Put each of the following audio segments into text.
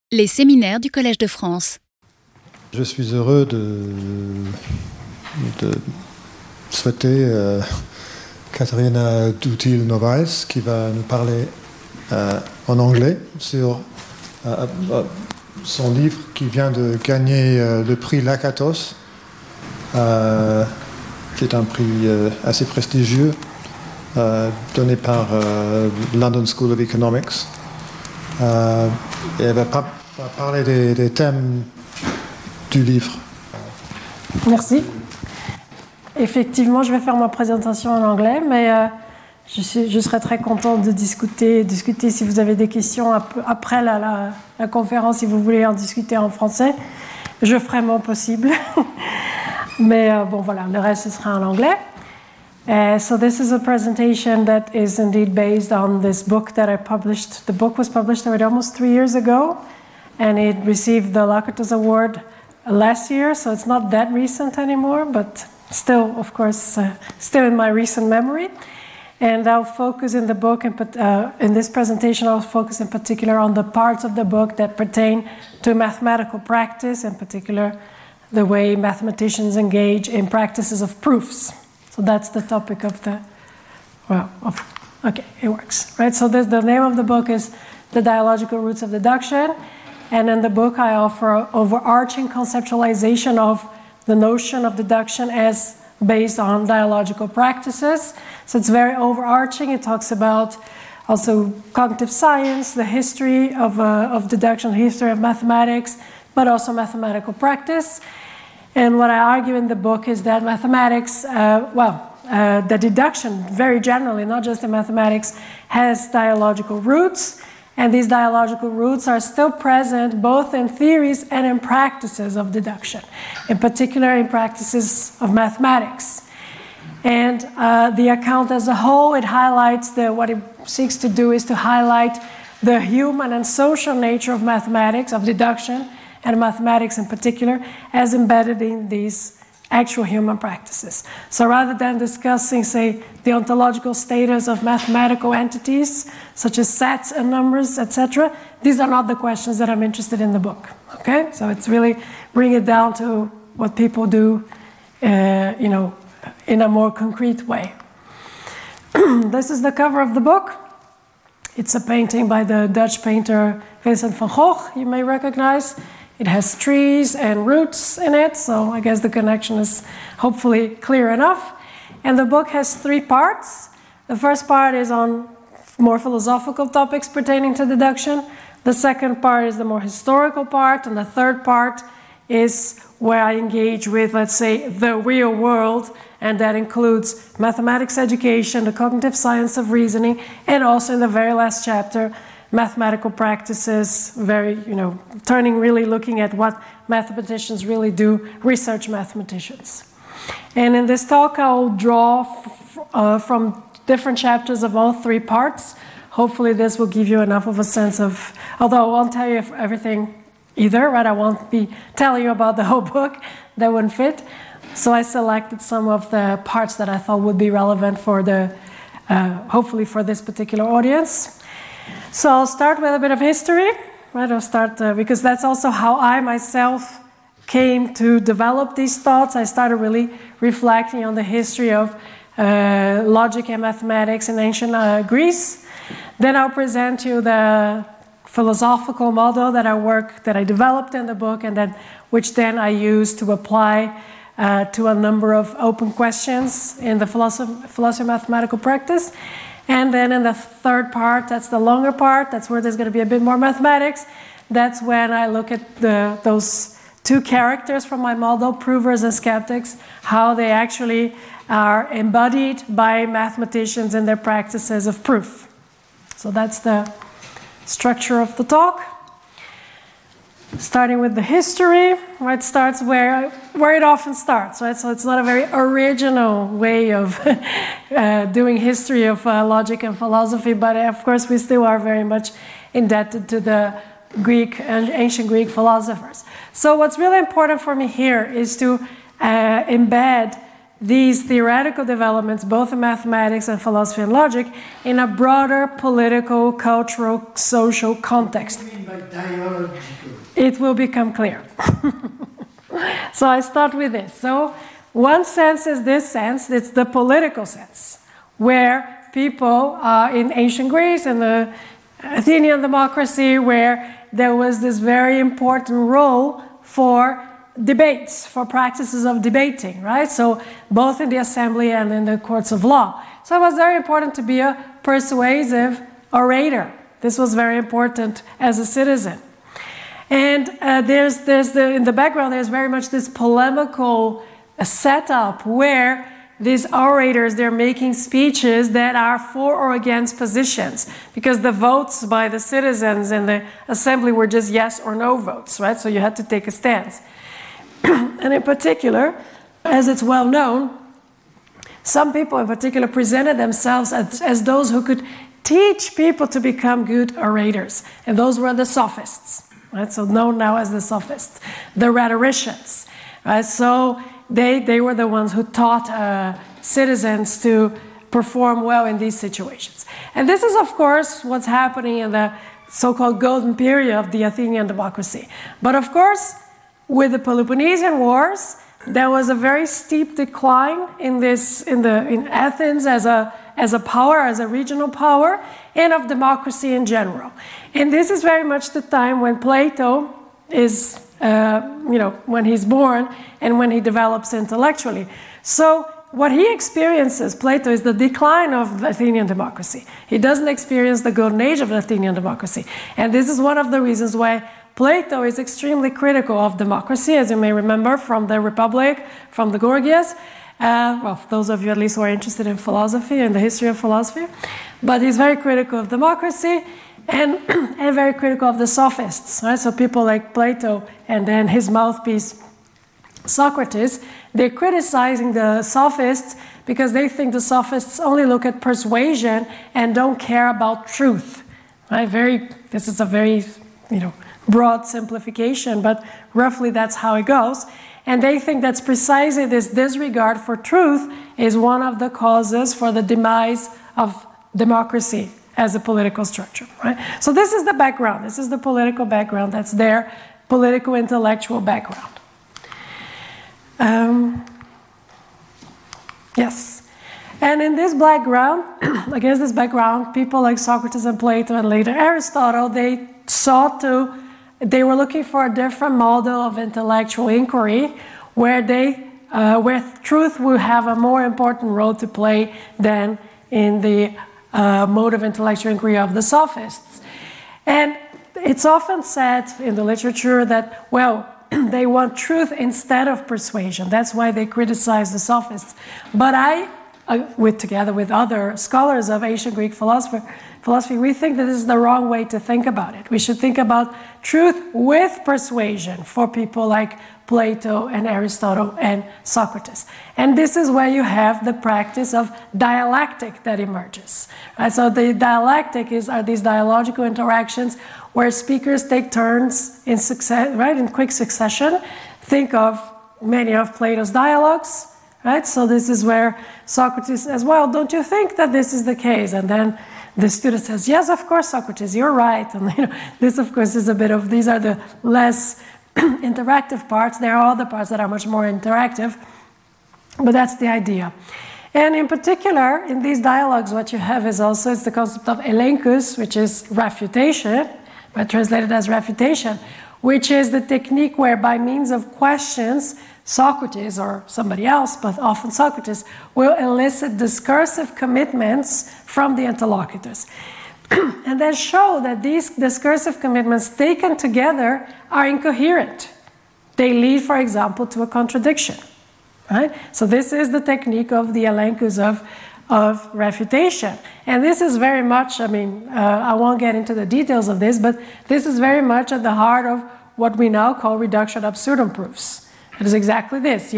Les séminaires du Collège de France. Je suis heureux de souhaiter Katharina Duthiel-Novaes qui va nous parler en anglais sur son livre qui vient de gagner le prix Lakatos, qui est un prix assez prestigieux donné par London School of Economics. Et elle va parler des thèmes du livre. Merci. Effectivement, je vais faire ma présentation en anglais, mais je serai très contente de discuter si vous avez des questions après la conférence, si vous voulez en discuter en français. Je ferai mon possible. Mais bon, voilà, le reste, ce sera en anglais. So this is a presentation that is indeed based on this book that I published. The book was published already almost 3 years ago, and it received the Lakatos Award last year, so it's not that recent anymore, but still, of course, still in my recent memory. And I'll focus in the book, in this presentation, I'll focus in particular on the parts of the book that pertain to mathematical practice, in particular, the way mathematicians engage in practices of proofs. So that's the topic of the, okay, it works, right? So the name of the book is The Dialogical Roots of Deduction. And in the book, I offer overarching conceptualization of the notion of deduction as based on dialogical practices. So it's very overarching. It talks about also cognitive science, the history of deduction, history of mathematics, but also mathematical practice. And what I argue in the book is that mathematics, the deduction, very generally, not just in mathematics, has dialogical roots. And these dialogical roots are still present both in theories and in practices of deduction, in particular in practices of mathematics. And the account as a whole, it highlights what it seeks to do is to highlight the human and social nature of mathematics, of deduction, and mathematics in particular, as embedded in these actual human practices. So rather than discussing, say, the ontological status of mathematical entities, such as sets and numbers, etc., these are not the questions that I'm interested in the book, okay? So it's really bring it down to what people do, in a more concrete way. This is the cover of the book. It's a painting by the Dutch painter Vincent van Gogh, you may recognize. It has trees and roots in it, so I guess the connection is hopefully clear enough. And the book has 3 parts. The first part is on more philosophical topics pertaining to deduction. The second part is the more historical part, and the third part is where I engage with, let's say, the real world, and that includes mathematics education, the cognitive science of reasoning, and also in the very last chapter, mathematical practices, looking at what mathematicians really do, research mathematicians. And in this talk, I'll draw from different chapters of all 3 parts. Hopefully this will give you enough of a sense of, although I won't tell you everything either, right? I won't be telling you about the whole book, that wouldn't fit. So I selected some of the parts that I thought would be relevant for hopefully for this particular audience. So I'll start with a bit of history, right? I'll start because that's also how I myself came to develop these thoughts. I started really reflecting on the history of logic and mathematics in ancient Greece. Then I'll present you the philosophical model that I developed in the book, and which then I use to apply to a number of open questions in the philosophy of mathematical practice. And then in the third part, that's the longer part, that's where there's going to be a bit more mathematics. That's when I look at those 2 characters from my model, provers and skeptics, how they actually are embodied by mathematicians in their practices of proof. So that's the structure of the talk. Starting with the history, right, starts where it often starts, right? So it's not a very original way of doing history of logic and philosophy, but of course we still are very much indebted to the ancient Greek philosophers. So what's really important for me here is to embed these theoretical developments, both in mathematics and philosophy and logic, in a broader political, cultural, social context. What do you mean by it will become clear. So I start with this. So one sense is this sense, it's the political sense, where people in ancient Greece and the Athenian democracy, where there was this very important role for debates, for practices of debating, right? So both in the assembly and in the courts of law. So it was very important to be a persuasive orator. This was very important as a citizen. And in the background, there's very much this polemical setup where these orators, they're making speeches that are for or against positions, because the votes by the citizens in the assembly were just yes or no votes, right? So you had to take a stance. And in particular, as it's well known, some people in particular presented themselves as those who could teach people to become good orators. And those were the sophists, right? So known now as the sophists, the rhetoricians, right? So they were the ones who taught citizens to perform well in these situations. And this is, of course, what's happening in the so-called golden period of the Athenian democracy. But of course, with the Peloponnesian Wars, there was a very steep decline in Athens as a power, as a regional power, and of democracy in general. And this is very much the time when Plato is, when he's born and when he develops intellectually. So what he experiences, Plato, is the decline of the Athenian democracy. He doesn't experience the golden age of the Athenian democracy. And this is one of the reasons why Plato is extremely critical of democracy, as you may remember from the Republic, from the Gorgias. Well, those of you at least who are interested in philosophy and the history of philosophy. But he's very critical of democracy and very critical of the sophists. Right? So people like Plato and then his mouthpiece, Socrates, they're criticizing the sophists because they think the sophists only look at persuasion and don't care about truth. Right? This is a very, broad simplification, but roughly that's how it goes. And they think that's precisely this disregard for truth is one of the causes for the demise of democracy as a political structure. Right? So this is the background. This is the political background. That's their political intellectual background. Yes. And in this background, against this background, people like Socrates and Plato and later Aristotle, they were looking for a different model of intellectual inquiry where truth would have a more important role to play than in the mode of intellectual inquiry of the sophists. And it's often said in the literature that, they want truth instead of persuasion. That's why they criticize the sophists. But together with other scholars of ancient Greek philosophy, we think that this is the wrong way to think about it. We should think about truth with persuasion for people like Plato and Aristotle and Socrates. And this is where you have the practice of dialectic that emerges. Right? So the dialectic are these dialogical interactions where speakers take turns in quick succession. Think of many of Plato's dialogues. Right? So this is where Socrates says, don't you think that this is the case? And then the student says, yes, of course, Socrates, you're right. And this, of course, is these are the less interactive parts. There are other parts that are much more interactive, but that's the idea. And in particular, in these dialogues, what you have is also the concept of elenchus, which is refutation, translated as refutation, which is the technique where by means of questions, Socrates or somebody else, but often Socrates, will elicit discursive commitments from the interlocutors. And then show that these discursive commitments taken together are incoherent. They lead, for example, to a contradiction. Right? So this is the technique of the elenchus of refutation. And this is very much, I won't get into the details of this, but this is very much at the heart of what we now call reduction absurdum proofs. It is exactly this.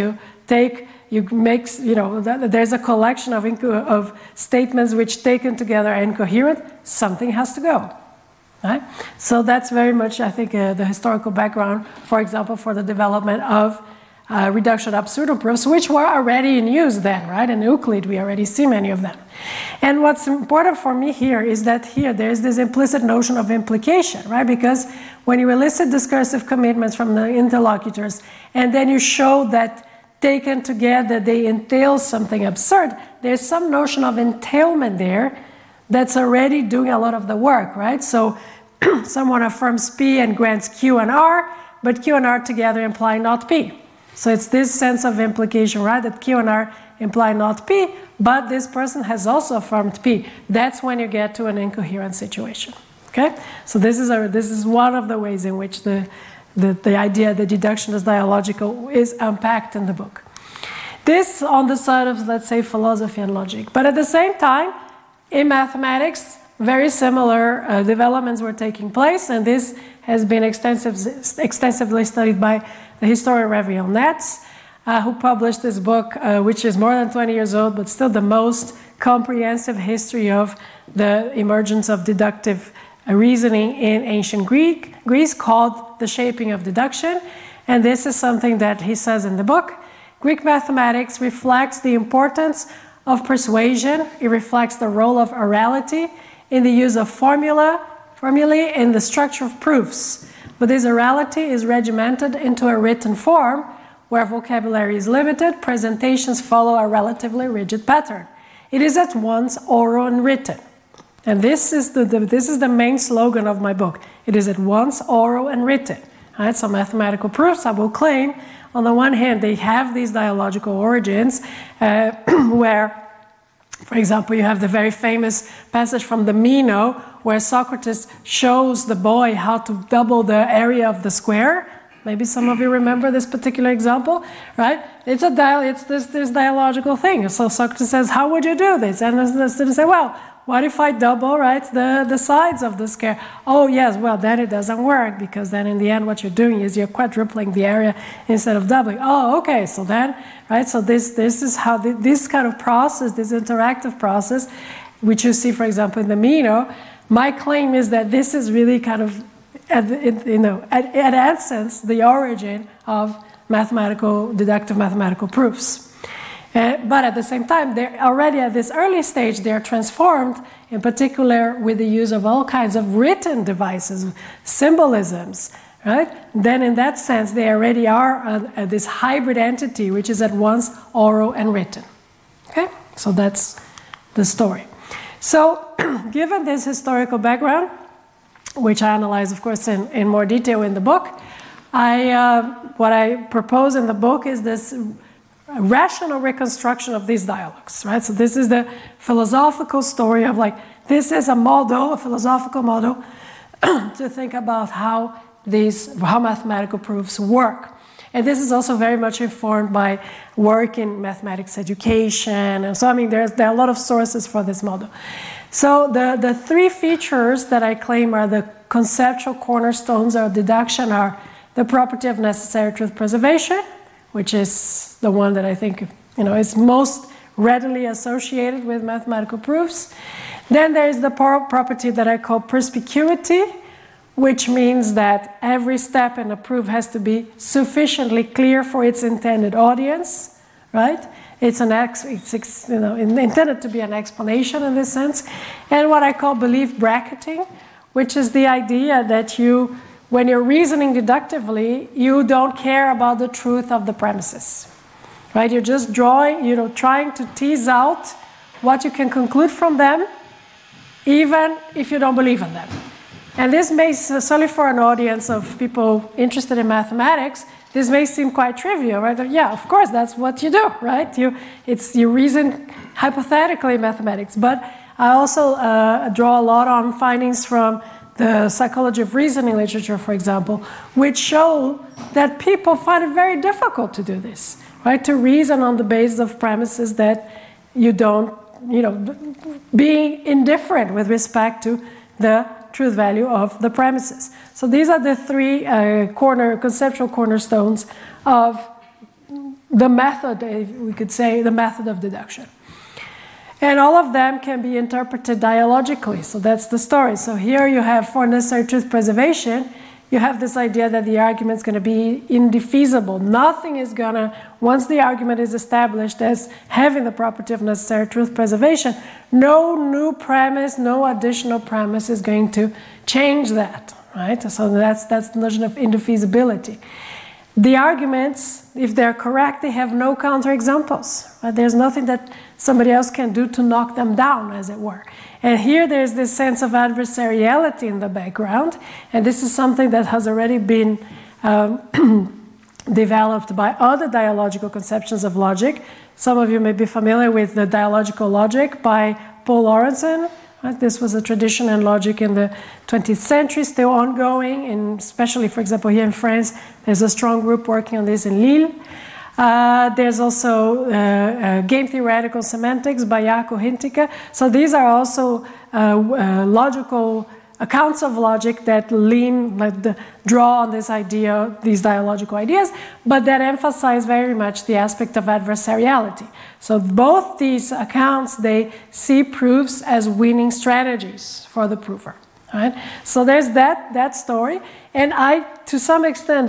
There's a collection of statements which taken together are incoherent. Something has to go. Right? So that's very much, I think, the historical background, for example, for the development of reduction absurdum proofs, which were already in use then, right? In Euclid, we already see many of them. And what's important for me here is that here there's this implicit notion of implication, right? Because when you elicit discursive commitments from the interlocutors, and then you show that taken together they entail something absurd, there's some notion of entailment there that's already doing a lot of the work, right? So someone affirms P and grants Q and R, but Q and R together imply not P. So it's this sense of implication, right? That Q and R imply not P, but this person has also affirmed P. That's when you get to an incoherent situation, okay? So this is one of the ways in which the idea that deduction is dialogical is unpacked in the book. This on the side of, let's say, philosophy and logic. But at the same time, in mathematics, very similar developments were taking place, and this has been extensively studied by the historian Raviel Netz, who published this book, which is more than 20 years old, but still the most comprehensive history of the emergence of deductive reasoning in ancient Greece, called The Shaping of Deduction. And this is something that he says in the book. Greek mathematics reflects the importance of persuasion. It reflects the role of orality in the use of formulae in the structure of proofs. But this orality is regimented into a written form where vocabulary is limited. Presentations follow a relatively rigid pattern. It is at once oral and written. And this is the main slogan of my book. It is at once oral and written. Right? So mathematical proofs, I will claim, on the one hand, they have these dialogical origins where, for example, you have the very famous passage from the Meno where Socrates shows the boy how to double the area of the square. Maybe some of you remember this particular example, right? It's this dialogical thing. So Socrates says, how would you do this? And the student say, well, what if I double, right, the sides of the square? Oh, yes, well, then it doesn't work, because then in the end what you're doing is you're quadrupling the area instead of doubling. Oh, okay, so then, right, so this is how this kind of process, this interactive process, which you see, for example, in the Meno, my claim is that this is really kind of, at essence, the origin of deductive mathematical proofs. But at the same time, they're already at this early stage, they're transformed, in particular with the use of all kinds of written devices, symbolisms, right? Then in that sense, they already are this hybrid entity, which is at once oral and written. Okay? So that's the story. So given this historical background, which I analyze, of course, in more detail in the book, what I propose in the book is this rational reconstruction of these dialogues, right? So this is the philosophical story of, like, this is a philosophical model to think about how mathematical proofs work. And this is also very much informed by work in mathematics education. And so, I mean, there are a lot of sources for this model. So the three features that I claim are the conceptual cornerstones of deduction are the property of necessary truth preservation, which is the one that I think, is most readily associated with mathematical proofs. Then there is the property that I call perspicuity, which means that every step in a proof has to be sufficiently clear for its intended audience, right? It's intended to be an explanation in this sense. And what I call belief bracketing, which is the idea that when you're reasoning deductively, you don't care about the truth of the premises, right? You're just trying to tease out what you can conclude from them, even if you don't believe in them. And this may, certainly for an audience of people interested in mathematics, this may seem quite trivial, right? Yeah, of course, that's what you do, right? You reason hypothetically in mathematics. But I also draw a lot on findings from the psychology of reasoning literature, for example, which show that people find it very difficult to do this, right? To reason on the basis of premises that you don't, being indifferent with respect to the truth value of the premises. So these are the three conceptual cornerstones of the method, we could say, the method of deduction. And all of them can be interpreted dialogically. So that's the story. So here you have, for necessary truth preservation, you have this idea that the argument is going to be indefeasible. Nothing is going to, once the argument is established as having the property of necessary truth preservation, no new premise, no additional premise is going to change that, right? So that's the notion of indefeasibility. The arguments, if they're correct, they have no counterexamples. Right? There's nothing that somebody else can do to knock them down, as it were. And here there's this sense of adversariality in the background, and this is something that has already been developed by other dialogical conceptions of logic. Some of you may be familiar with the dialogical logic by Paul Lawrenson. Right? This was a tradition in logic in the 20th century, still ongoing, and especially, for example, here in France, there's a strong group working on this in Lille. There's also game theoretical semantics by Jaakko Hintikka. So these are also logical accounts of logic that draw on this idea, these dialogical ideas, but that emphasize very much the aspect of adversariality. So both these accounts, they see proofs as winning strategies for the prover. Right? So there's that story, and to some extent,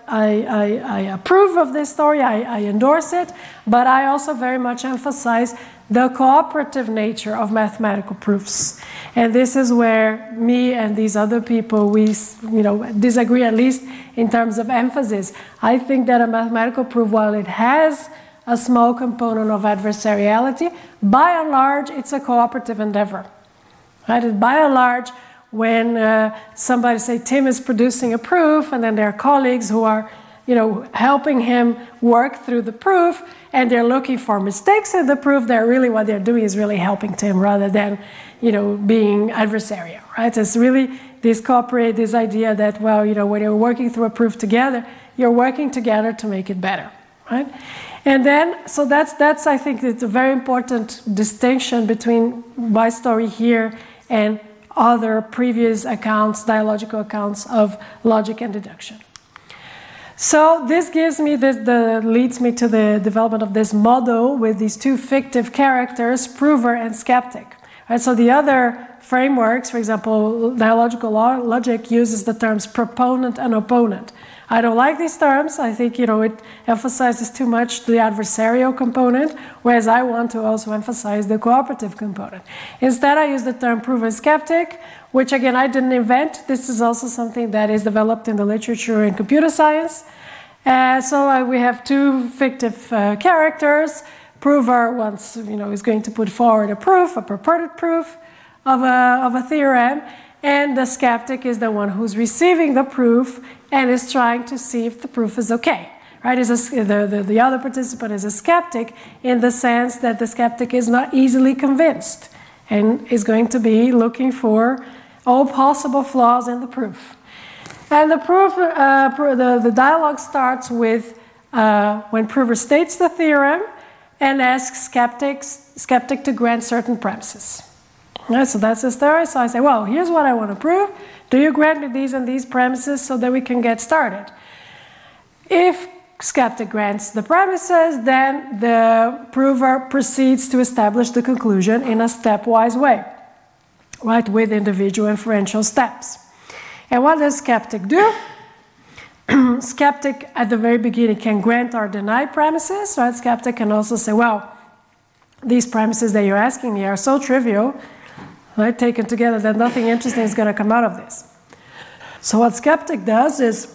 I approve of this story, I endorse it, but I also very much emphasize the cooperative nature of mathematical proofs. And this is where me and these other people, we disagree, at least in terms of emphasis. I think that a mathematical proof, while it has a small component of adversariality, by and large, it's a cooperative endeavor. Right? By and large, when somebody, say, Tim is producing a proof, and then there are colleagues who are, helping him work through the proof, and they're looking for mistakes in the proof, what they're doing is really helping Tim rather than, being adversarial, right? It's really this idea that, when you're working through a proof together, you're working together to make it better, right? And then, so that's I think it's a very important distinction between my story here and other previous accounts, dialogical accounts of logic and deduction. So this leads me to the development of this model with these two fictive characters, prover and skeptic. Right? So the other frameworks, for example, dialogical logic uses the terms proponent and opponent. I don't like these terms. I think it emphasizes too much the adversarial component, whereas I want to also emphasize the cooperative component. Instead, I use the term prover skeptic, which again I didn't invent. This is also something that is developed in the literature in computer science. So we have two fictive characters. Prover is going to put forward a proof, a purported proof of a theorem. And the skeptic is the one who's receiving the proof and is trying to see if the proof is okay. Right? The other participant is a skeptic in the sense that the skeptic is not easily convinced and is going to be looking for all possible flaws in the proof. And the proof, the dialogue starts with when prover states the theorem and asks skeptic to grant certain premises. Right, so that's the story. So I say, well, here's what I want to prove. Do you grant me these and these premises so that we can get started? If skeptic grants the premises, then the prover proceeds to establish the conclusion in a stepwise way, right, with individual inferential steps. And what does skeptic do? Skeptic at the very beginning can grant or deny premises. Right? Skeptic can also say, well, these premises that you're asking me are so trivial, right, taken together, that nothing interesting is going to come out of this. So what skeptic does is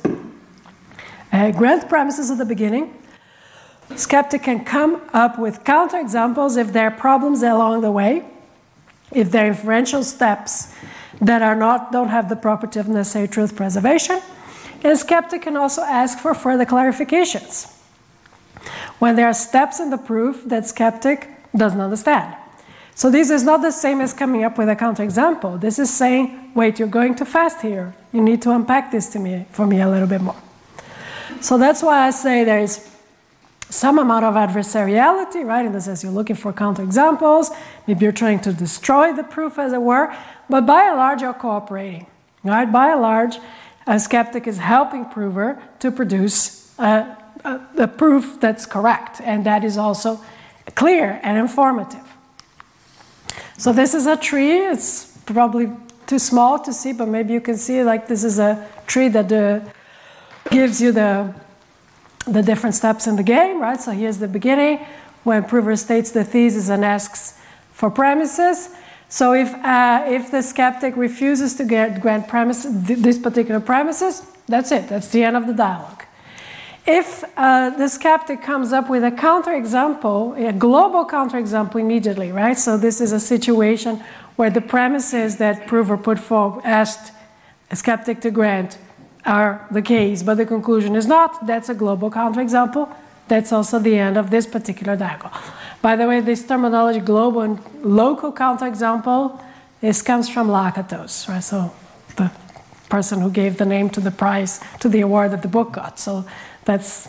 grant premises at the beginning. Skeptic can come up with counterexamples if there are problems along the way, if there are inferential steps that don't have the property of necessary truth preservation. And skeptic can also ask for further clarifications when there are steps in the proof that skeptic doesn't understand. So this is not the same as coming up with a counterexample. This is saying, wait, you're going too fast here. You need to unpack this for me a little bit more. So that's why I say there is some amount of adversariality, right? In the sense you're looking for counterexamples. Maybe you're trying to destroy the proof, as it were. But by and large, you're cooperating. Right? By and large, a skeptic is helping prover to produce a proof that's correct. And that is also clear and informative. So this is a tree. It's probably too small to see, but maybe you can see like this is a tree that gives you the different steps in the game, right? So here's the beginning, when prover states the thesis and asks for premises. So if the skeptic refuses to grant this particular premises, that's it. That's the end of the dialogue. If the skeptic comes up with a counterexample, a global counterexample immediately, right? So this is a situation where the premises that prover put forward, asked a skeptic to grant, are the case, but the conclusion is not. That's a global counterexample. That's also the end of this particular dialogue. By the way, this terminology, global and local counterexample, comes from Lakatos, right? So the person who gave the name to the prize, to the award that the book got. So that's,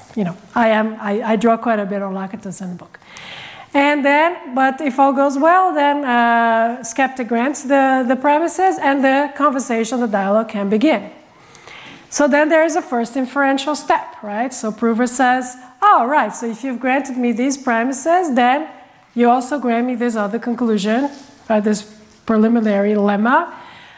I draw quite a bit on Lakatos in the book. And then, but if all goes well, then skeptic grants the premises and the conversation, the dialogue can begin. So then there is a first inferential step, right? So prover says, oh, right, so if you've granted me these premises, then you also grant me this other conclusion, right, this preliminary lemma.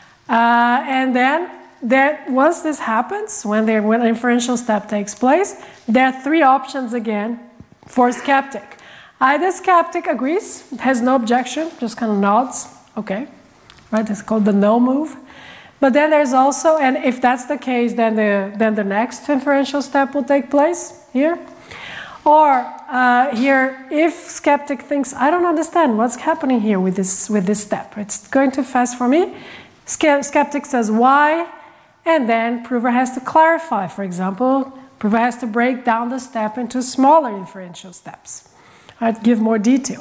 And then once this happens, when an inferential step takes place, there are three options again for skeptic. Either skeptic agrees, has no objection, just kind of nods, okay, right? It's called the no move. But then there's also, and if that's the case, then the next inferential step will take place here. Or here, if skeptic thinks, I don't understand what's happening here with this step. It's going too fast for me. Skeptic says why, and then prover has to clarify. For example, prover has to break down the step into smaller inferential steps. Right? Give more detail.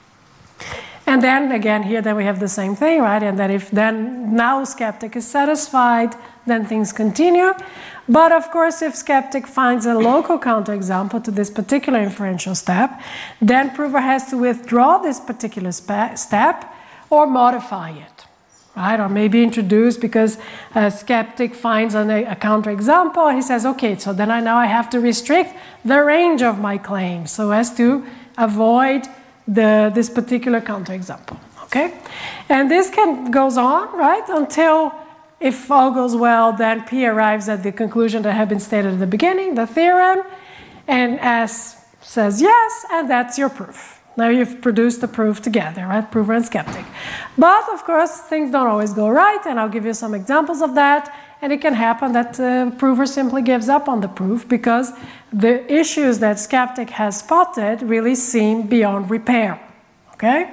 And then again here, then we have the same thing, right? And then if now skeptic is satisfied, then things continue. But of course, if skeptic finds a local counterexample to this particular inferential step, then prover has to withdraw this particular step or modify it, right? Or maybe introduce, because a skeptic finds a counterexample and he says, okay, so then now I have to restrict the range of my claim so as to avoid this particular counterexample, okay? And this goes on, right, until, if all goes well, then P arrives at the conclusion that had been stated at the beginning, the theorem, and S says yes, and that's your proof. Now you've produced the proof together, right, prover and skeptic. But, of course, things don't always go right, and I'll give you some examples of that, and it can happen that the prover simply gives up on the proof because the issues that skeptic has spotted really seem beyond repair, okay?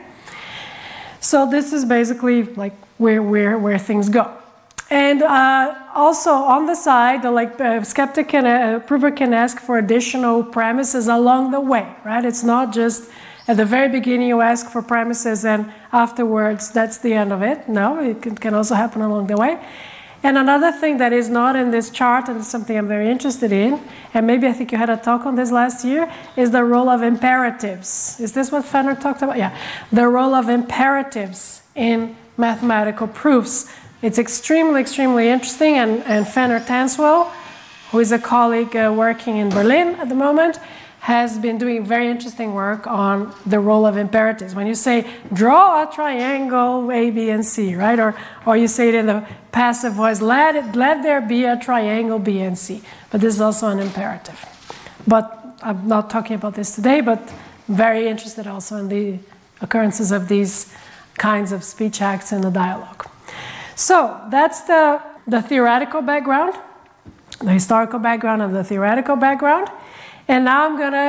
So this is basically like where things go. And also on the side, skeptic prover can ask for additional premises along the way, right? It's not just at the very beginning you ask for premises and afterwards that's the end of it. No, it can also happen along the way. And another thing that is not in this chart, and something I'm very interested in, and maybe I think you had a talk on this last year, is the role of imperatives. Is this what Fenner talked about? Yeah. The role of imperatives in mathematical proofs. It's extremely, extremely interesting, and Fenner Tanswell, who is a colleague working in Berlin at the moment, has been doing very interesting work on the role of imperatives. When you say, draw a triangle A, B, and C, right? Or you say it in the passive voice, let there be a triangle B and C. But this is also an imperative. But I'm not talking about this today, but very interested also in the occurrences of these kinds of speech acts in the dialogue. So that's the theoretical background, the historical background and the theoretical background. And now I'm going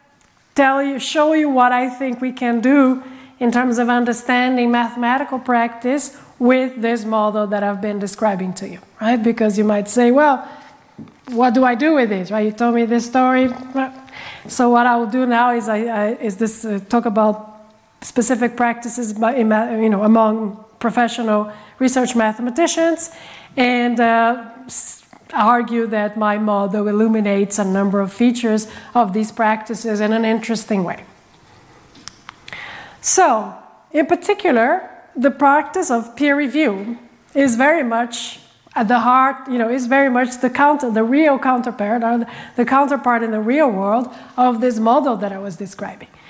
to show you what I think we can do in terms of understanding mathematical practice with this model that I've been describing to you, right? Because you might say, well, what do I do with this, right? You told me this story. So what I will do now is talk about specific practices among professional research mathematicians and argue that my model illuminates a number of features of these practices in an interesting way. So, in particular, the practice of peer review is very much at the heart, is very much the real counterpart, or the counterpart in the real world of this model that I was describing.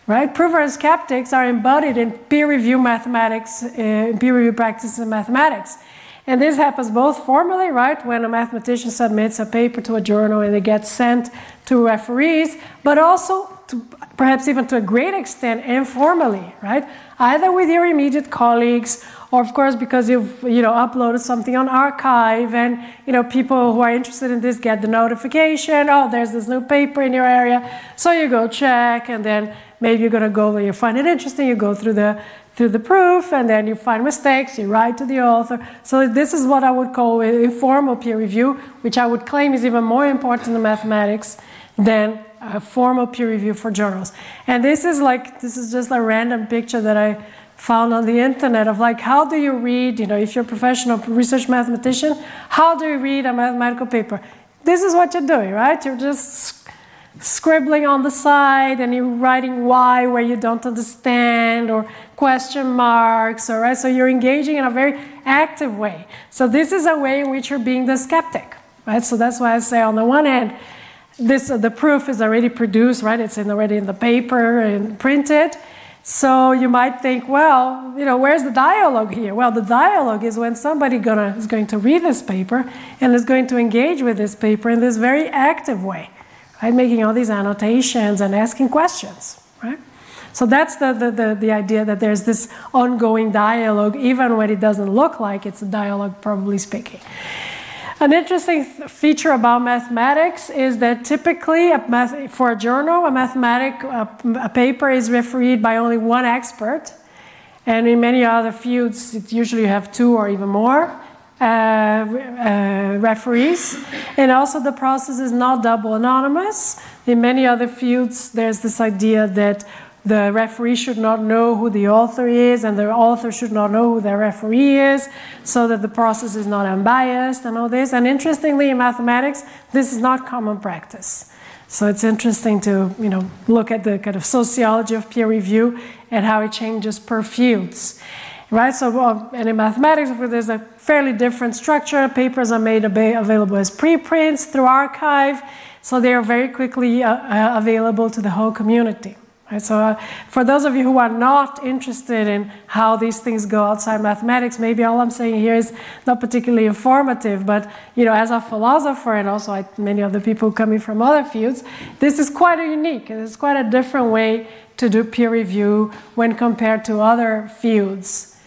right? Prover and skeptics are embodied in peer review mathematics, peer review practices in mathematics. And this happens both formally, right, when a mathematician submits a paper to a journal and it gets sent to referees, but also perhaps even to a great extent informally, right? Either with your immediate colleagues, or of course because you've uploaded something on archive, and people who are interested in this get the notification. Oh, there's this new paper in your area, so you go check, and then maybe you're going to go where you find it interesting. You go through the proof, and then you find mistakes. You write to the author. So this is what I would call informal peer review, which I would claim is even more important in mathematics than a formal peer review for journals. And this is just a random picture that I found on the internet of how do you read, if you're a professional research mathematician, how do you read a mathematical paper? This is what you're doing, right? You're just scribbling on the side, and you're writing why where you don't understand, or question marks, all right? So you're engaging in a very active way. So this is a way in which you're being the skeptic, right? So that's why I say on the one hand, the proof is already produced, right? It's already in the paper and printed. So you might think, well, where's the dialogue here? Well, the dialogue is when somebody is going to read this paper and is going to engage with this paper in this very active way, right? Making all these annotations and asking questions, right? So that's the idea that there's this ongoing dialogue, even when it doesn't look like it's a dialogue, probably speaking. An interesting feature about mathematics is that typically, for a journal, a paper is refereed by only one expert, and in many other fields, it usually you have two or even more referees. And also, the process is not double anonymous. In many other fields, there's this idea that the referee should not know who the author is, and the author should not know who the referee is, so that the process is not unbiased and all this. And interestingly, in mathematics, this is not common practice. So it's interesting to look at the kind of sociology of peer review and how it changes per fields, right? So, and in mathematics, there's a fairly different structure. Papers are made available as preprints through archive, so they are very quickly available to the whole community. Right, so for those of you who are not interested in how these things go outside mathematics, maybe all I'm saying here is not particularly informative, but as a philosopher, and also many other people coming from other fields, this is quite unique. It's quite a different way to do peer review when compared to other fields.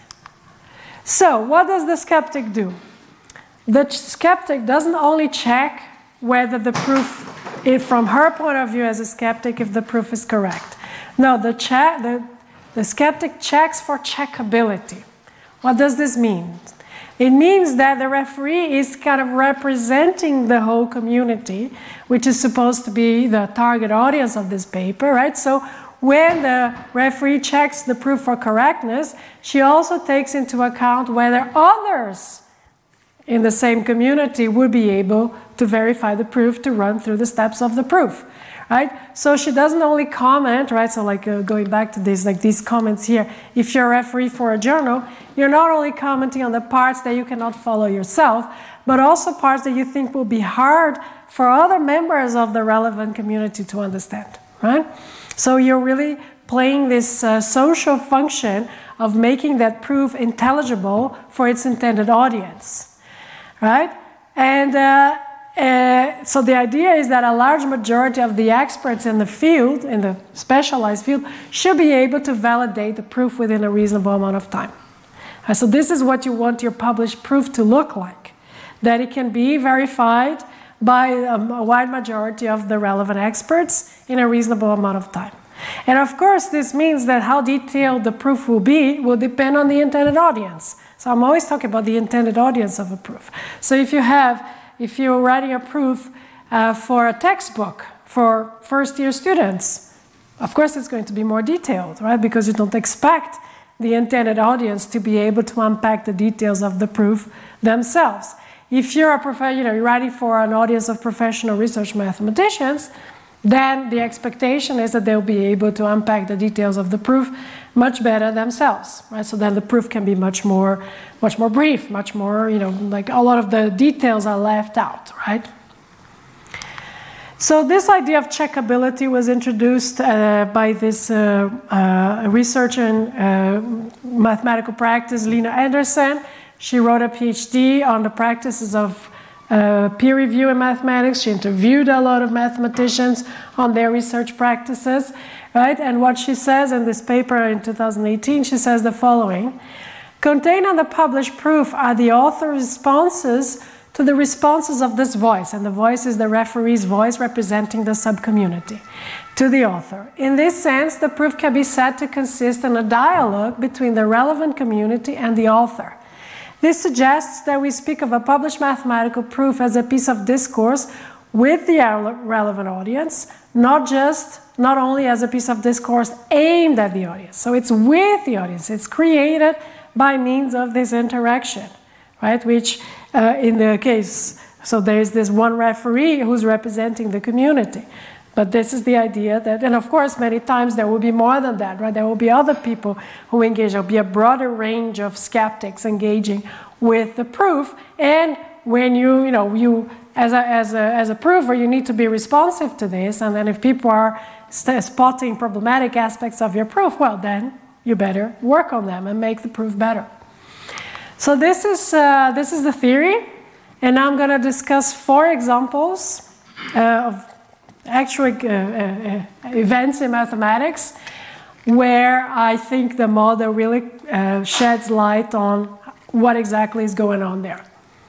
So what does the skeptic do? The skeptic doesn't only check whether the proof, from her point of view as a skeptic, if the proof is correct. No, the skeptic checks for checkability. What does this mean? It means that the referee is kind of representing the whole community, which is supposed to be the target audience of this paper, right? So when the referee checks the proof for correctness, she also takes into account whether others in the same community would be able to verify the proof, to run through the steps of the proof. Right? So she doesn't only comment, right? So going back to this, these comments here, if you're a referee for a journal, you're not only commenting on the parts that you cannot follow yourself, but also parts that you think will be hard for other members of the relevant community to understand, right? So you're really playing this social function of making that proof intelligible for its intended audience, right? And so the idea is that a large majority of the experts in the field, in the specialized field, should be able to validate the proof within a reasonable amount of time. So this is what you want your published proof to look like, that it can be verified by a wide majority of the relevant experts in a reasonable amount of time. And of course, this means that how detailed the proof will depend on the intended audience. So I'm always talking about the intended audience of a proof. So if you're writing a proof for a textbook for first-year students, of course it's going to be more detailed, right? Because you don't expect the intended audience to be able to unpack the details of the proof themselves. If you're you're writing for an audience of professional research mathematicians, then the expectation is that they'll be able to unpack the details of the proof much better themselves, right? So then the proof can be much more brief, much more, a lot of the details are left out, right? So this idea of checkability was introduced by this researcher in mathematical practice, Lena Anderson. She wrote a PhD on the practices of peer review in mathematics. She interviewed a lot of mathematicians on their research practices, right? And what she says in this paper in 2018, she says the following: contained in the published proof are the author's responses to the responses of this voice, and the voice is the referee's voice representing the subcommunity, to the author. In this sense, the proof can be said to consist in a dialogue between the relevant community and the author. This suggests that we speak of a published mathematical proof as a piece of discourse with the relevant audience, not only as a piece of discourse aimed at the audience. So it's with the audience, it's created by means of this interaction, right? Which in the case, so there's this one referee who's representing the community. But this is the idea that, and of course many times there will be more than that, right? There will be other people who engage. There will be a broader range of skeptics engaging with the proof. And when you as a prover, you need to be responsive to this. And then if people are spotting problematic aspects of your proof, well then you better work on them and make the proof better. So this is the theory, and now I'm going to discuss 4 examples of actual events in mathematics where I think the model really sheds light on what exactly is going on there.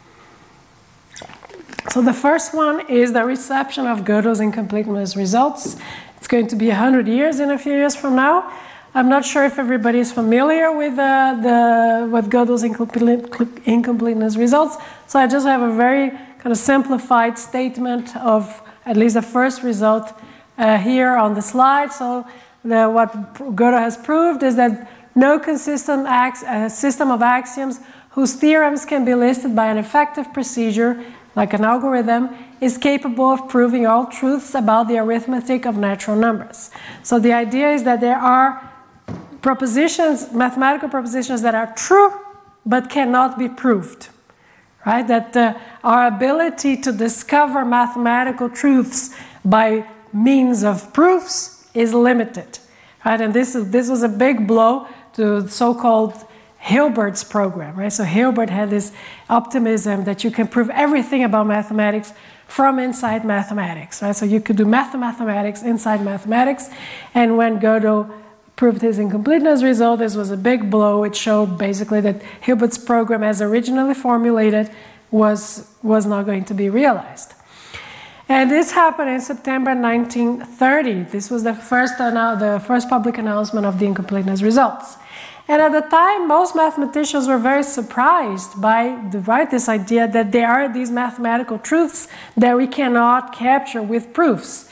So the first one is the reception of Gödel's incompleteness results. It's going to be 100 years in a few years from now. I'm not sure if everybody is familiar with Gödel's incompleteness results, so I just have a very kind of simplified statement of at least the first result here on the slide. So what Gödel has proved is that no consistent system of axioms whose theorems can be listed by an effective procedure, like an algorithm, is capable of proving all truths about the arithmetic of natural numbers. So the idea is that there are propositions, mathematical propositions that are true but cannot be proved, right? That our ability to discover mathematical truths by means of proofs is limited, right? And this was a big blow to the so-called Hilbert's program, right? So Hilbert had this optimism that you can prove everything about mathematics from inside mathematics, right? So you could do mathematics inside mathematics, and when Gödel proved his incompleteness result, this was a big blow. It showed basically that Hilbert's program, as originally formulated, was not going to be realized. And this happened in September 1930. This was the first public announcement of the incompleteness results. And at the time, most mathematicians were very surprised by this idea that there are these mathematical truths that we cannot capture with proofs.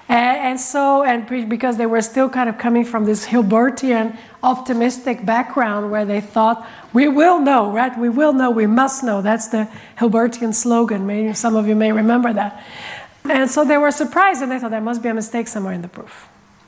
Because they were still kind of coming from this Hilbertian optimistic background where they thought, we will know, right? We will know, we must know. That's the Hilbertian slogan. Maybe some of you may remember that. And so they were surprised and they thought there must be a mistake somewhere in the proof.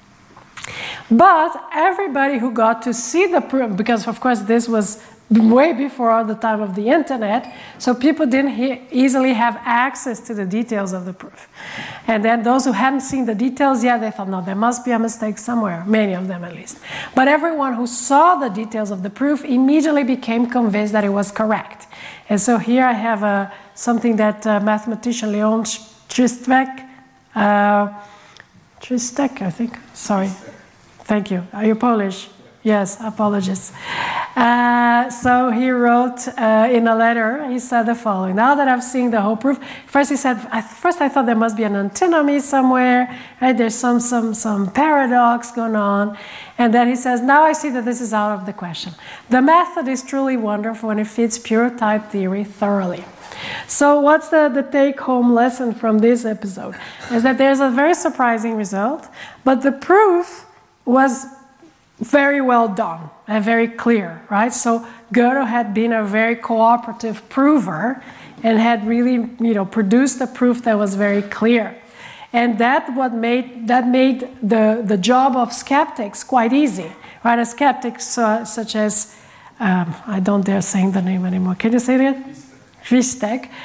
But everybody who got to see the proof, because of course this was way before the time of the internet, so people didn't easily have access to the details of the proof. And then those who hadn't seen the details yet, they thought, no, there must be a mistake somewhere, many of them at least. But everyone who saw the details of the proof immediately became convinced that it was correct. And so here I have something that mathematician Leon Tristek, I think, sorry. Thank you. Are you Polish? Yes, apologies. So he wrote in a letter, he said the following: now that I've seen the whole proof, first he said, I thought there must be an antinomy somewhere, right? There's some paradox going on. And then he says, now I see that this is out of the question. The method is truly wonderful and it fits pure type theory thoroughly. So what's the take-home lesson from this episode? Is that there's a very surprising result, but the proof was very well done and very clear, right? So Gödel had been a very cooperative prover and had really, produced a proof that was very clear. And that made the job of skeptics quite easy, right? A skeptic such as, I don't dare saying the name anymore. Can you say it again? Tristek.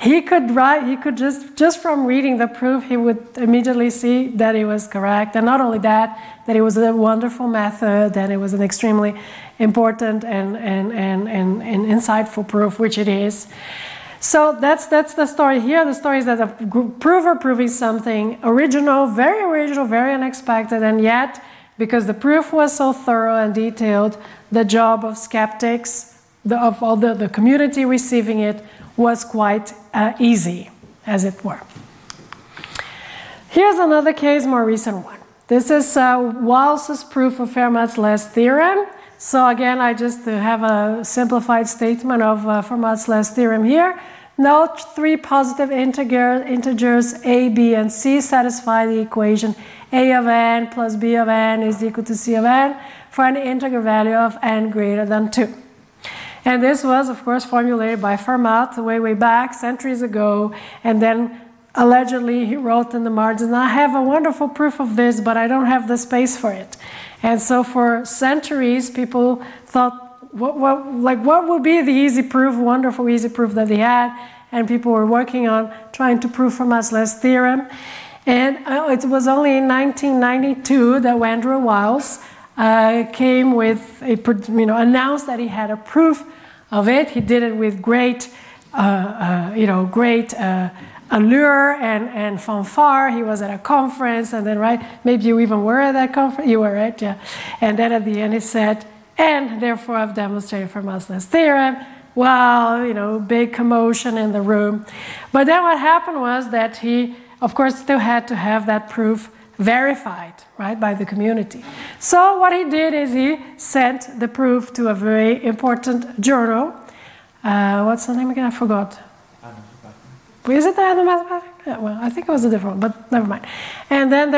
he could just from reading the proof, he would immediately see that it was correct. And not only that it was a wonderful method, that it was an extremely important and insightful proof, which it is. So that's the story here. The story is that a prover proving something original, very unexpected, and yet, because the proof was so thorough and detailed, the job of skeptics, of all the community receiving it, was quite easy, as it were. Here's another case, more recent one. This is Wals's proof of Fermat's last theorem. So again, I just have a simplified statement of Fermat's last theorem here. Note 3 positive integers a, b, and c satisfy the equation a of n plus b of n is equal to c of n for an integer value of n greater than 2. And this was, of course, formulated by Fermat way back, centuries ago, and then allegedly he wrote in the margins, I have a wonderful proof of this, but I don't have the space for it. And so for centuries, people thought, what would be the easy proof, wonderful easy proof that he had? And people were working on trying to prove Fermat's last theorem. And it was only in 1992 that Andrew Wiles came with announced that he had a proof of it. He did it with great allure and fanfare. He was at a conference, and then maybe you even were at that conference. You were, right? Yeah. And then at the end he said, and therefore I've demonstrated Fermat's last theorem. Well, big commotion in the room. But then what happened was that he, of course, still had to have that proof verified, right, by the community. So what he did is he sent the proof to a very important journal. What's the name again? I forgot. Is it the Annals of Mathematics? Yeah, well, I think it was a different one, but never mind. And then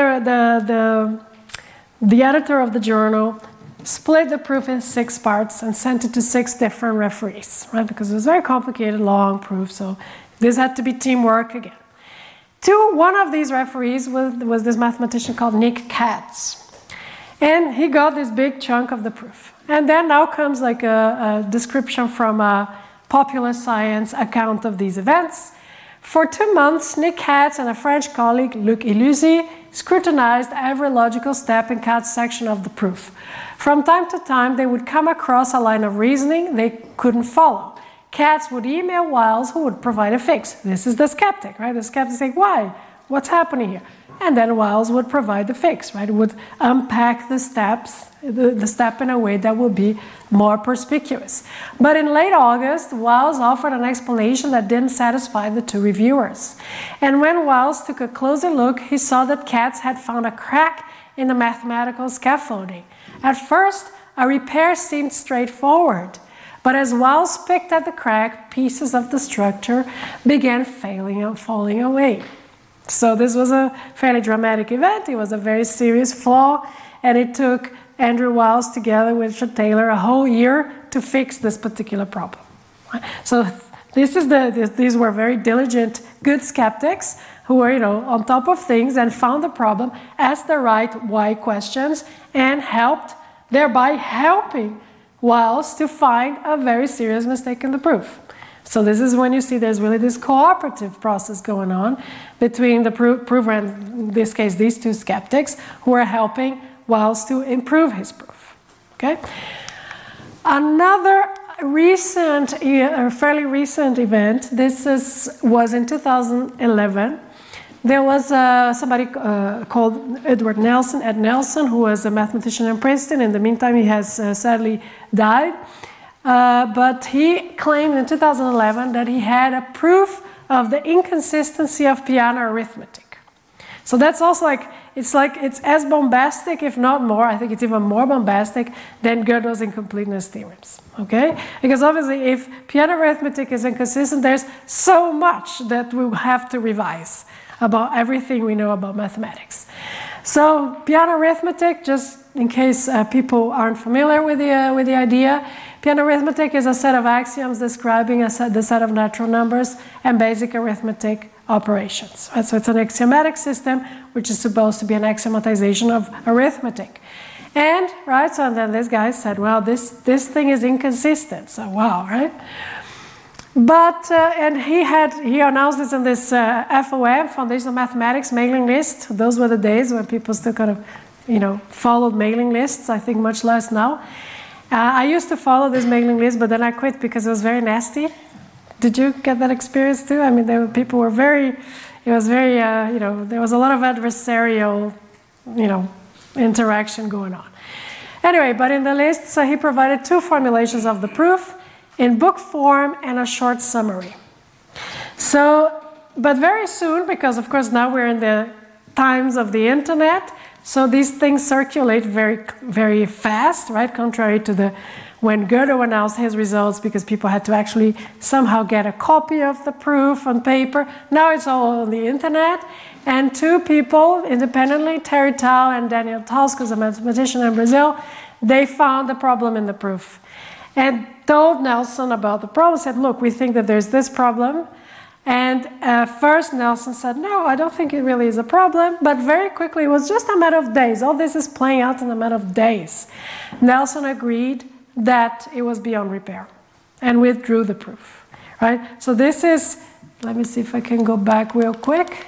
the editor of the journal split the proof in 6 parts and sent it to 6 different referees, right? Because it was a very complicated, long proof, so this had to be teamwork again. One of these referees was this mathematician called Nick Katz. And he got this big chunk of the proof. And then now comes like a description from a popular science account of these events. For 2 months, Nick Katz and a French colleague, Luc Ilusi, scrutinized every logical step in Katz's section of the proof. From time to time, they would come across a line of reasoning they couldn't follow. Katz would email Wiles, who would provide a fix. This is the skeptic, right? The skeptic saying, why? What's happening here? And then Wiles would provide the fix, right? It would unpack the steps, the step in a way that would be more perspicuous. But in late August, Wiles offered an explanation that didn't satisfy the 2 reviewers. And when Wiles took a closer look, he saw that Katz had found a crack in the mathematical scaffolding. At first, a repair seemed straightforward. But as Wiles picked at the crack, pieces of the structure began falling away. So this was a fairly dramatic event. It was a very serious flaw, and it took Andrew Wiles together with Richard Taylor a whole year to fix this particular problem. So these were very diligent, good skeptics who were, on top of things and found the problem, asked the right why questions, and thereby helping Wiles to find a very serious mistake in the proof. So this is when you see there's really this cooperative process going on between the prover and, in this case, these 2 skeptics who are helping Wiles to improve his proof. Okay? Another fairly recent event, was in 2011. There was somebody called Ed Nelson, who was a mathematician in Princeton. In the meantime, he has sadly died. But he claimed in 2011 that he had a proof of the inconsistency of Peano arithmetic. So that's also it's as bombastic, if not more. I think it's even more bombastic than Gödel's incompleteness theorems. Okay? Because obviously, if Peano arithmetic is inconsistent, there's so much that we have to revise about everything we know about mathematics. So Peano arithmetic, just in case people aren't familiar with the idea, Peano arithmetic is a set of axioms describing the set of natural numbers and basic arithmetic operations. Right? So it's an axiomatic system which is supposed to be an axiomatization of arithmetic. And then this guy said, well, this thing is inconsistent. So wow, right? And he announced this in this FOM, Foundation of Mathematics mailing list. Those were the days when people still kind of, followed mailing lists, I think much less now. I used to follow this mailing list, but then I quit because it was very nasty. Did you get that experience too? I mean, there was a lot of adversarial, interaction going on. Anyway, but in the list, so he provided 2 formulations of the proof in book form and a short summary. But very soon, because of course now we're in the times of the internet, so these things circulate very, very fast, right? Contrary to when Gödel announced his results, because people had to actually somehow get a copy of the proof on paper. Now it's all on the internet. And 2 people independently, Terry Tao and Daniel Tausk, who's a mathematician in Brazil, they found the problem in the proof. And told Nelson about the problem, said, look, we think that there's this problem. And first Nelson said, no, I don't think it really is a problem. But very quickly, it was just a matter of days. All this is playing out in a matter of days. Nelson agreed that it was beyond repair and withdrew the proof, right? So this is, let me see if I can go back real quick.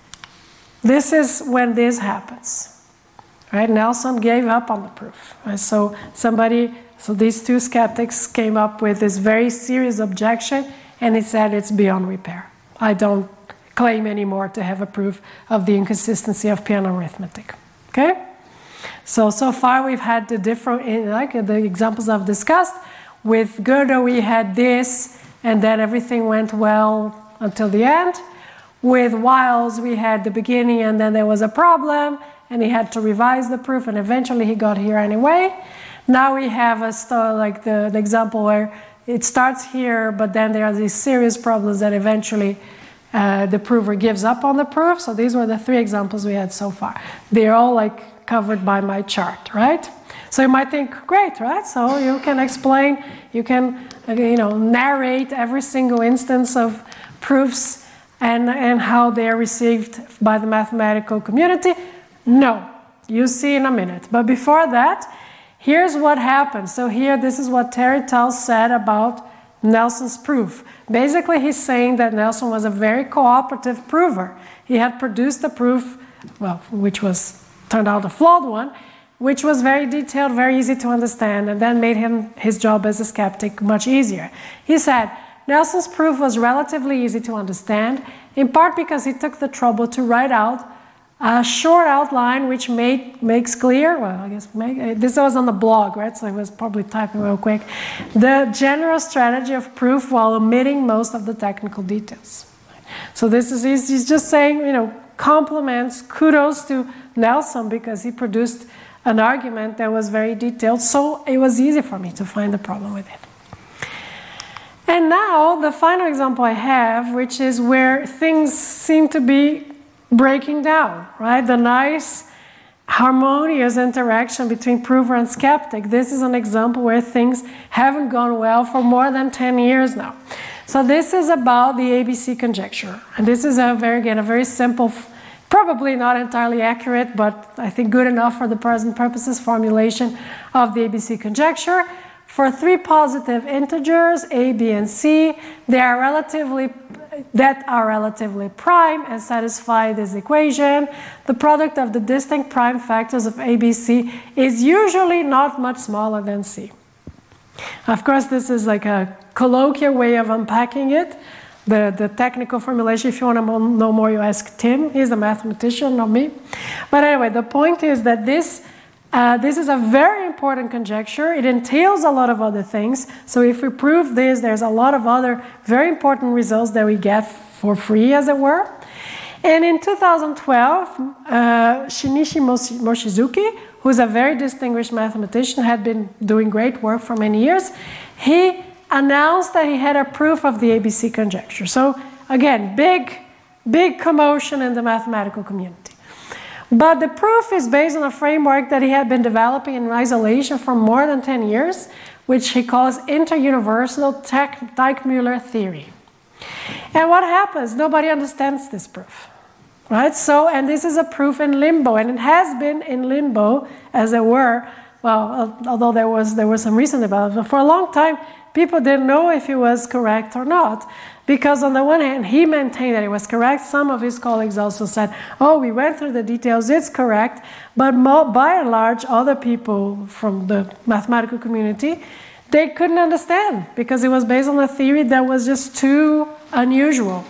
This is when this happens, right? Nelson gave up on the proof. Right? So these 2 skeptics came up with this very serious objection, and he said it's beyond repair. I don't claim anymore to have a proof of the inconsistency of Peano arithmetic. Okay? So far we've had the different, the examples I've discussed. With Gödel we had this, and then everything went well until the end. With Wiles we had the beginning, and then there was a problem, and he had to revise the proof, and eventually he got here anyway. Now we have the example where it starts here, but then there are these serious problems that eventually the prover gives up on the proof. So these were the 3 examples we had so far. They're all covered by my chart, right? So you might think, great, right? So you can explain, you can narrate every single instance of proofs and how they're received by the mathematical community. No, you see in a minute. But before that, here's what happened. So here, this is what Terry Tao said about Nelson's proof. Basically, he's saying that Nelson was a very cooperative prover. He had produced a proof, which turned out a flawed one, which was very detailed, very easy to understand, and then made his job as a skeptic much easier. He said, Nelson's proof was relatively easy to understand, in part because he took the trouble to write out a short outline which makes clear, this was on the blog, right? So I was probably typing real quick, the general strategy of proof while omitting most of the technical details. So he's just saying, compliments, kudos to Nelson because he produced an argument that was very detailed, so it was easy for me to find the problem with it. And now the final example I have, which is where things seem to be breaking down, right? The nice, harmonious interaction between prover and skeptic. This is an example where things haven't gone well for more than 10 years now. So this is about the ABC conjecture. And this is a very simple, probably not entirely accurate, but I think good enough for the present purposes formulation of the ABC conjecture. For 3 positive integers, A, B, and C, that are relatively prime and satisfy this equation, the product of the distinct prime factors of A, B, C is usually not much smaller than C. Of course, this is like a colloquial way of unpacking it. The technical formulation, if you want to know more, you ask Tim. He's a mathematician, not me. But anyway, the point is that this is a very important conjecture. It entails a lot of other things. So if we prove this, there's a lot of other very important results that we get for free, as it were. And in 2012, Shinichi Mochizuki, who's a very distinguished mathematician, had been doing great work for many years, he announced that he had a proof of the ABC conjecture. So again, big commotion in the mathematical community. But the proof is based on a framework that he had been developing in isolation for more than 10 years, which he calls interuniversal Teichmüller theory. And what happens? Nobody understands this proof, right? So, and this is a proof in limbo, and it has been in limbo, as it were. Well, although there was some recent development, for a long time, people didn't know if it was correct or not. Because on the one hand, he maintained that it was correct. Some of his colleagues also said, oh, we went through the details, it's correct. But by and large, other people from the mathematical community, they couldn't understand because it was based on a theory that was just too unusual.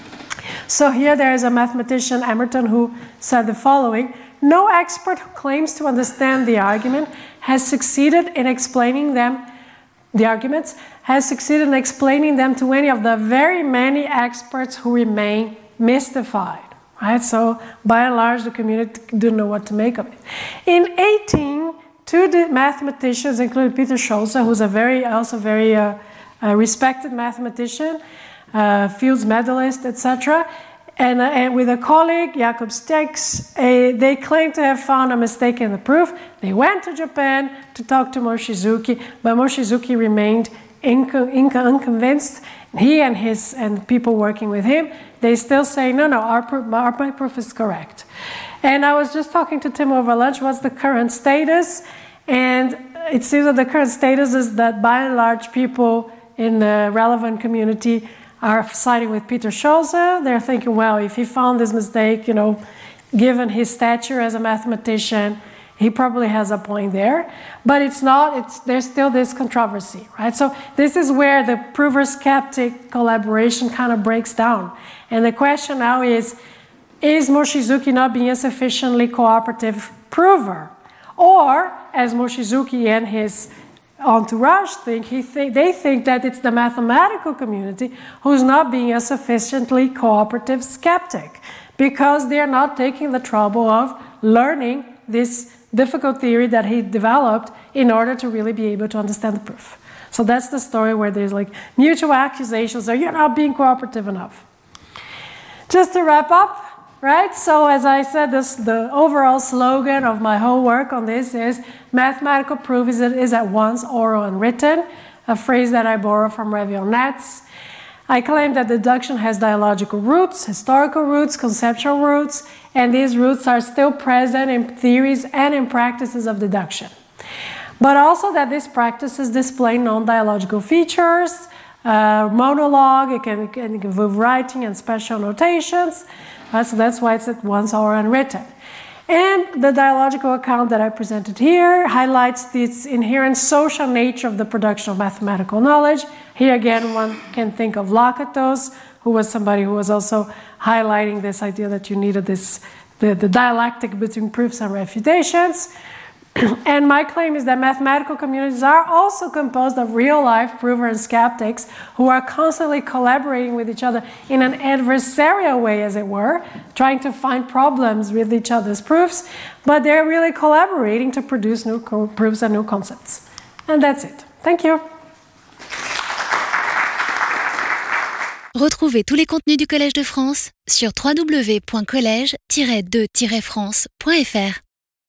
So here there is a mathematician, Emerton, who said the following: no expert who claims to understand the argument has succeeded in explaining them, the arguments, has succeeded in explaining them to any of the very many experts who remain mystified. Right? So by and large, the community didn't know what to make of it. In 18, two mathematicians, including Peter Scholze, who's also very respected mathematician, Fields medalist, etc., and with a colleague, Jakob Stex, they claim to have found a mistake in the proof. They went to Japan to talk to Mochizuki, but Mochizuki remained unconvinced. He and people working with him, they still say, no, my proof is correct. And I was just talking to Tim over lunch, what's the current status? And it seems that the current status is that by and large people in the relevant community are siding with Peter Scholze. They're thinking, well, if he found this mistake, given his stature as a mathematician, he probably has a point there. But it's not, there's still this controversy, right? So this is where the prover-skeptic collaboration kind of breaks down. And the question now is Mochizuki not being a sufficiently cooperative prover? Or, as Mochizuki and his entourage they think that it's the mathematical community who's not being a sufficiently cooperative skeptic because they're not taking the trouble of learning this difficult theory that he developed in order to really be able to understand the proof. So that's the story where there's like mutual accusations that you're not being cooperative enough. Just to wrap up, right? So as I said, the overall slogan of my whole work on this is mathematical proof is at once oral and written, a phrase that I borrow from Réveillon-Netz. I claim that deduction has dialogical roots, historical roots, conceptual roots, and these roots are still present in theories and in practices of deduction. But also that these practices display non-dialogical features, monologue, it can involve writing and special notations. So that's why it's at once oral and written. And the dialogical account that I presented here highlights this inherent social nature of the production of mathematical knowledge. Here again, one can think of Lakatos, who was somebody who was also highlighting this idea that you needed the dialectic between proofs and refutations. And my claim is that mathematical communities are also composed of real-life provers and skeptics who are constantly collaborating with each other in an adversarial way, as it were, trying to find problems with each other's proofs, but they're really collaborating to produce new proofs and new concepts. And that's it. Thank you. Retrouvez tous les contenus du Collège de France sur www.collège-2-france.fr.